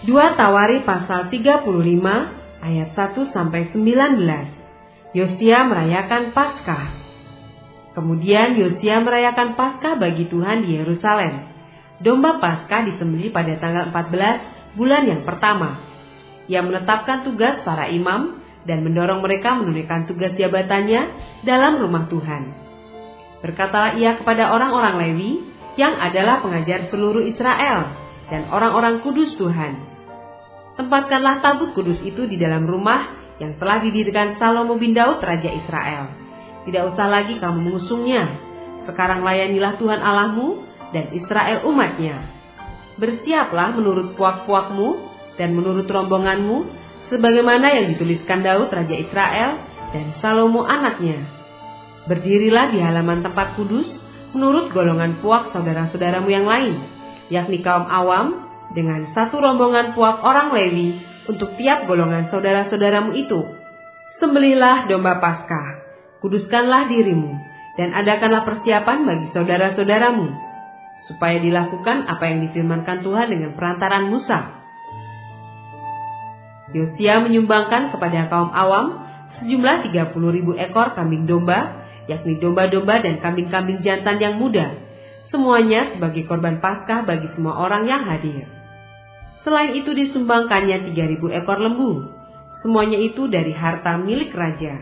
2 Tawari pasal 35 ayat 1-19. Yosia merayakan Paskah. Kemudian Yosia merayakan Paskah bagi Tuhan di Yerusalem. Domba Paskah disembelih pada tanggal 14 bulan yang pertama. Ia menetapkan tugas para imam dan mendorong mereka menunaikan tugas jabatannya dalam rumah Tuhan. Berkatalah ia kepada orang-orang Lewi yang adalah pengajar seluruh Israel dan orang-orang kudus Tuhan. Tempatkanlah tabut kudus itu di dalam rumah yang telah didirikan Salomo bin Daud Raja Israel. Tidak usah lagi kamu mengusungnya. Sekarang layanilah Tuhan Allahmu dan Israel umatnya. Bersiaplah menurut puak-puakmu dan menurut rombonganmu, sebagaimana yang dituliskan Daud Raja Israel dan Salomo anaknya. Berdirilah di halaman tempat kudus menurut golongan puak saudara-saudaramu yang lain, yakni kaum awam, dengan satu rombongan puak orang Lewi untuk tiap golongan saudara-saudaramu itu. Sembelihlah domba Paskah, kuduskanlah dirimu, dan adakanlah persiapan bagi saudara-saudaramu, supaya dilakukan apa yang difirmankan Tuhan dengan perantaran Musa. Yosia menyumbangkan kepada kaum awam sejumlah 30.000 ekor kambing domba, yakni domba-domba dan kambing-kambing jantan yang muda, semuanya sebagai korban Paskah bagi semua orang yang hadir. Selain itu disumbangkannya 3.000 ekor lembu, semuanya itu dari harta milik raja.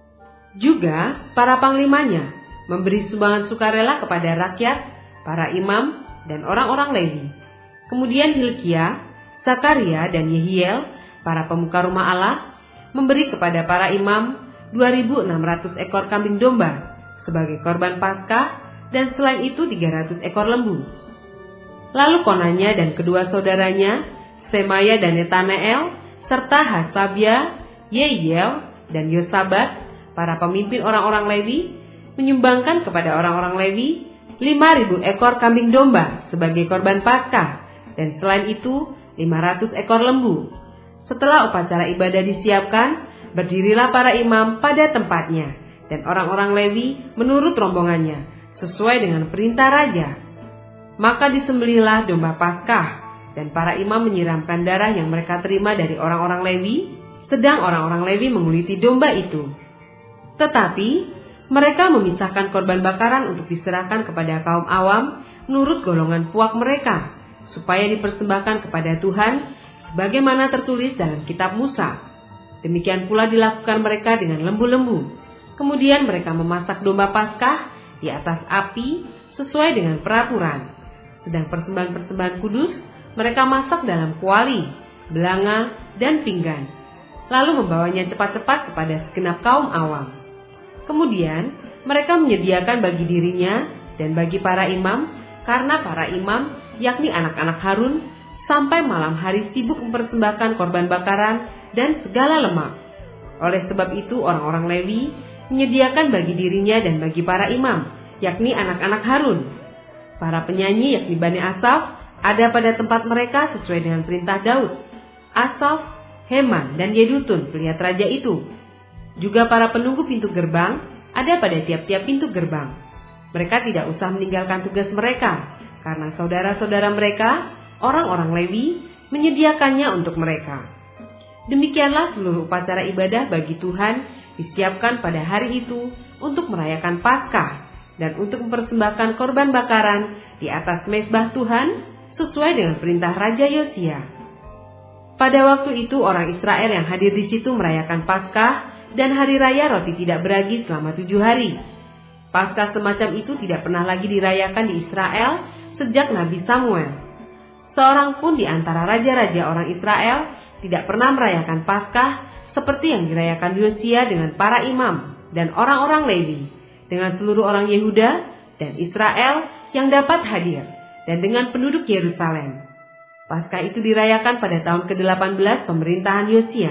Juga para panglimanya memberi sumbangan sukarela kepada rakyat, para imam, dan orang-orang Lewi. Kemudian Hilkia, Zakaria, dan Yehiel, para pemuka rumah Allah, memberi kepada para imam 2.600 ekor kambing domba sebagai korban Paskah, dan selain itu 300 ekor lembu. Lalu Konanya dan kedua saudaranya, Semaya dan Netaneel, serta Hasabia, Yehiel, dan Yosabat, para pemimpin orang-orang Lewi, menyumbangkan kepada orang-orang Lewi 5.000 ekor kambing domba sebagai korban Paskah, dan selain itu 500 ekor lembu. Setelah upacara ibadah disiapkan, berdirilah para imam pada tempatnya, dan orang-orang Lewi menurut rombongannya, sesuai dengan perintah raja. Maka disembelihlah domba Paskah, dan para imam menyiramkan darah yang mereka terima dari orang-orang Lewi, sedang orang-orang Lewi menguliti domba itu. Tetapi mereka memisahkan korban bakaran untuk diserahkan kepada kaum awam menurut golongan puak mereka, supaya dipersembahkan kepada Tuhan, sebagaimana tertulis dalam kitab Musa. Demikian pula dilakukan mereka dengan lembu-lembu. Kemudian mereka memasak domba Paskah di atas api sesuai dengan peraturan. Sedang persembahan-persembahan kudus mereka masak dalam kuali, belanga, dan pinggan, lalu membawanya cepat-cepat kepada segenap kaum awam. Kemudian mereka menyediakan bagi dirinya dan bagi para imam, karena para imam, yakni anak-anak Harun, sampai malam hari sibuk mempersembahkan korban bakaran dan segala lemak. Oleh sebab itu orang-orang Lewi menyediakan bagi dirinya dan bagi para imam, yakni anak-anak Harun. Para penyanyi yakni Bani Asaf ada pada tempat mereka sesuai dengan perintah Daud. Asaf, Heman, dan Yedutun pelihat raja itu. Juga para penunggu pintu gerbang ada pada tiap-tiap pintu gerbang. Mereka tidak usah meninggalkan tugas mereka, karena saudara-saudara mereka, orang-orang Lewi, menyediakannya untuk mereka. Demikianlah seluruh upacara ibadah bagi Tuhan disiapkan pada hari itu untuk merayakan Paskah dan untuk mempersembahkan korban bakaran di atas mezbah Tuhan sesuai dengan perintah Raja Yosia. Pada waktu itu orang Israel yang hadir di situ merayakan Paskah dan hari raya roti tidak beragi selama 7 hari. Paskah semacam itu tidak pernah lagi dirayakan di Israel sejak Nabi Samuel. Seorang pun di antara raja-raja orang Israel tidak pernah merayakan Paskah seperti yang dirayakan Yosia dengan para imam dan orang-orang Lewi, dengan seluruh orang Yehuda dan Israel yang dapat hadir, dan dengan penduduk Yerusalem. Paskah itu dirayakan pada tahun ke-18 pemerintahan Yosia.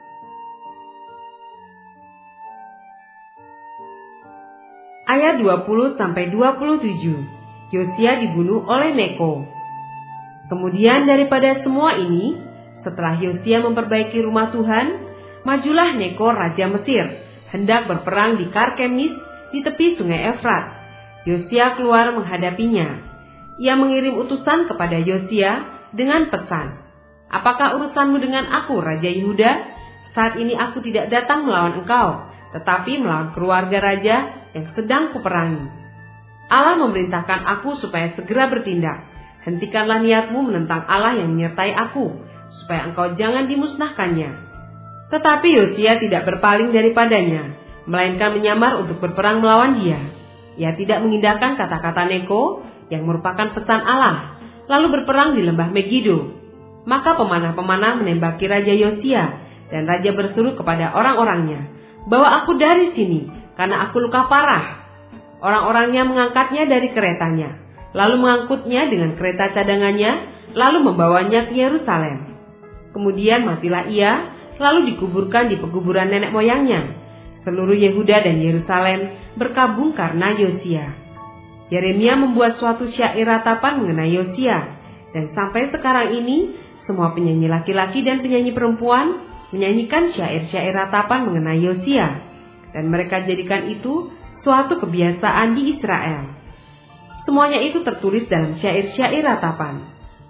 Ayat 20-27. Yosia dibunuh oleh Neko. Kemudian daripada semua ini, setelah Yosia memperbaiki rumah Tuhan, majulah Neko raja Mesir, hendak berperang di Karkemis di tepi sungai Efrat. Yosia keluar menghadapinya. Ia mengirim utusan kepada Yosia dengan pesan, Apakah urusanmu dengan aku, Raja Yehuda? Saat ini aku tidak datang melawan engkau, tetapi melawan keluarga raja yang sedang kuperangi. Allah memerintahkan aku supaya segera bertindak. Hentikanlah niatmu menentang Allah yang menyertai aku, supaya engkau jangan dimusnahkannya. Tetapi Yosia tidak berpaling daripadanya, melainkan menyamar untuk berperang melawan dia. Ia tidak mengindahkan kata-kata Neko yang merupakan pesan Allah, lalu berperang di lembah Megido. Maka pemanah-pemanah menembaki Raja Yosia, dan raja berseru kepada orang-orangnya, "Bawa aku dari sini, karena aku luka parah." Orang-orangnya mengangkatnya dari keretanya, lalu mengangkutnya dengan kereta cadangannya, lalu membawanya ke Yerusalem. Kemudian matilah ia, lalu dikuburkan di pekuburan nenek moyangnya. Seluruh Yehuda dan Yerusalem berkabung karena Yosia. Yeremia membuat suatu syair ratapan mengenai Yosia, dan sampai sekarang ini semua penyanyi laki-laki dan penyanyi perempuan menyanyikan syair-syair ratapan mengenai Yosia, dan mereka jadikan itu suatu kebiasaan di Israel. Semuanya itu tertulis dalam syair-syair ratapan.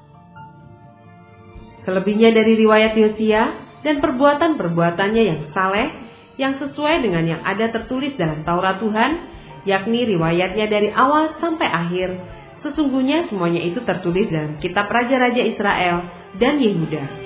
Selebihnya dari riwayat Yosia dan perbuatan-perbuatannya yang saleh, yang sesuai dengan yang ada tertulis dalam Taurat Tuhan, yakni riwayatnya dari awal sampai akhir, sesungguhnya semuanya itu tertulis dalam kitab Raja-Raja Israel dan Yehuda.